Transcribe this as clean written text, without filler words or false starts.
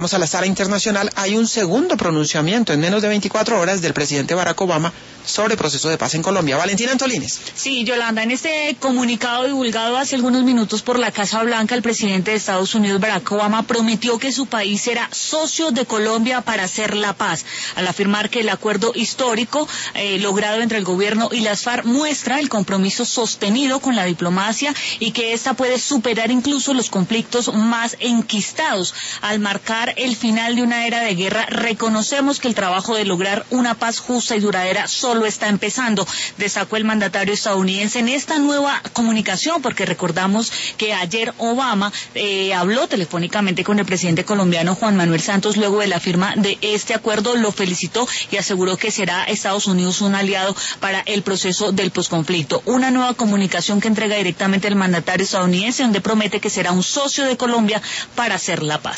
Vamos a la sala internacional. Hay un segundo pronunciamiento en menos de 24 horas del presidente Barack Obama sobre proceso de paz en Colombia. Valentina Antolines. Sí, Yolanda, en este comunicado divulgado hace algunos minutos por la Casa Blanca, el presidente de Estados Unidos, Barack Obama, prometió que su país será socio de Colombia para hacer la paz, al afirmar que el acuerdo histórico logrado entre el gobierno y las FARC muestra el compromiso sostenido con la diplomacia y que ésta puede superar incluso los conflictos más enquistados. Al marcar el final de una era de guerra, reconocemos que el trabajo de lograr una paz justa y duradera solo está empezando, destacó el mandatario estadounidense en esta nueva comunicación, porque recordamos que ayer Obama habló telefónicamente con el presidente colombiano Juan Manuel Santos luego de la firma de este acuerdo, lo felicitó y aseguró que será Estados Unidos un aliado para el proceso del posconflicto. Una nueva comunicación que entrega directamente el mandatario estadounidense, donde promete que será un socio de Colombia para hacer la paz.